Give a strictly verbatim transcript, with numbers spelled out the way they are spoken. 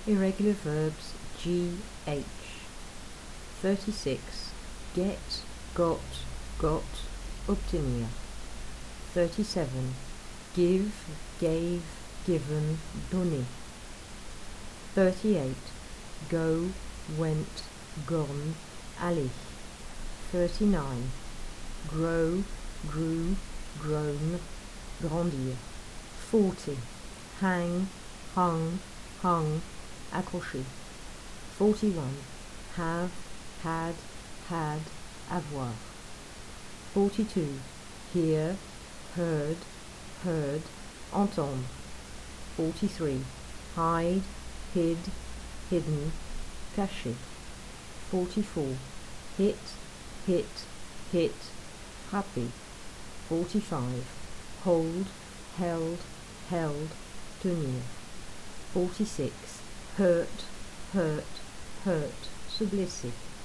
Irregular verbs G H. thirty-six. Get, got, got, obtenir. thirty-seven. Give, gave, given, donner. thirty-eight. Go, went, gone, aller. thirty-nine. Grow, grew, grown, grandir. forty. Hang, hung, hung, accrocher. forty-one. Have, had, had, avoir. forty-two. Hear, heard, heard, entendre. forty-three. Hide, hid, hidden, caché. forty-four. Hit, hit, hit, frapper. forty-five. Hold, held, held, tenir. forty-six. Hurt, hurt, hurt, se blesser.